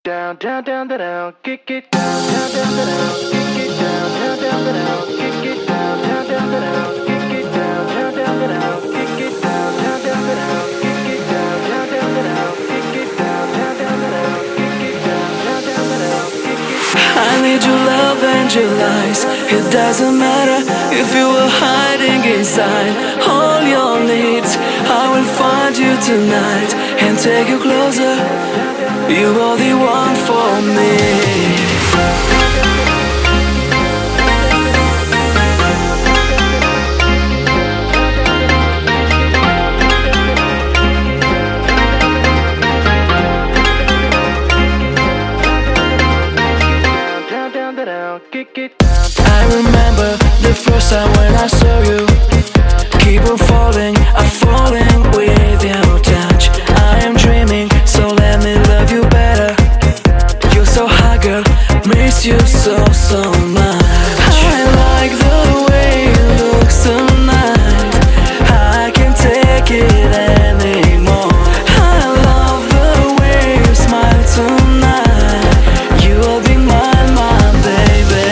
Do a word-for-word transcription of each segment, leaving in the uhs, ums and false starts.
down, down, down, down, down, kick it down, down, down, down, down, kick it down, down, down, down, down, kick it down, down, down, down, down, kick it down, down, down, down, down, kick it down, down, down, down, down, kick it down, down, down, down, down, kick it down, down, down, down, down, kick it down, down, down, down, down, kick it down. I need your love and your lies. It doesn't matter if you were hiding inside all your needs. I will find you tonight and take you closer. You are the one for me. I remember the first time when I saw you. Keep on falling, I'm falling with your touch. I am dreaming, so let me love you better. You're so hot, girl, miss you so, so much. I like the way you look tonight. I can't take it anymore. I love the way you smile tonight. You will be mine, my baby.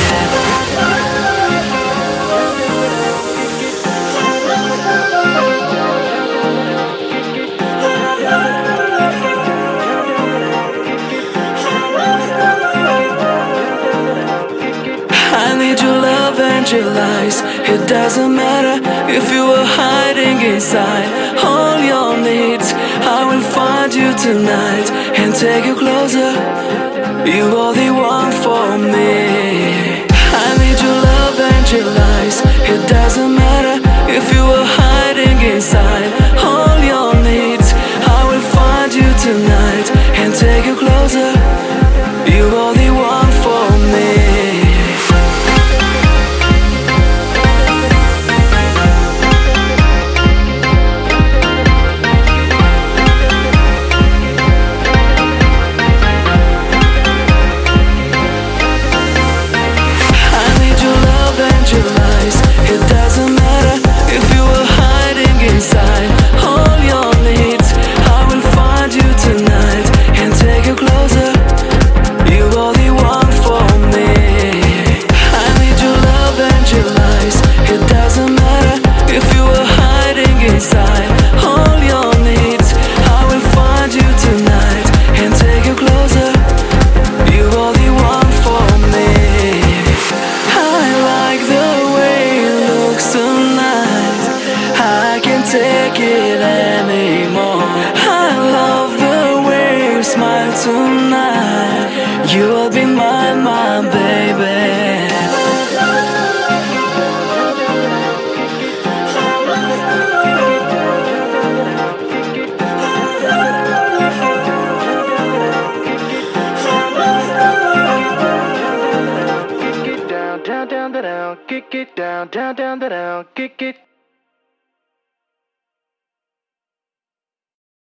I need your love and your lies. It doesn't matter if you were hiding inside all your needs. I will find you tonight and take you closer. You are the one for me. I need your love and your lies. It doesn't matter if you were hiding inside all your needs. I will find you tonight and take you closer. You are the one for me. It doesn't matter if you were hiding inside all your needs. I will find you tonight and take you closer. You are the one for me. I need your love and your lies. It doesn't matter if you were hiding inside all your needs. I will find you tonight and take you closer. You are the one for me. I like the tonight, I can't take it anymore. I love the way you smile tonight. You will be mine, my baby. Kick it down, down, down, down, kick it down, down, down, down, kick it.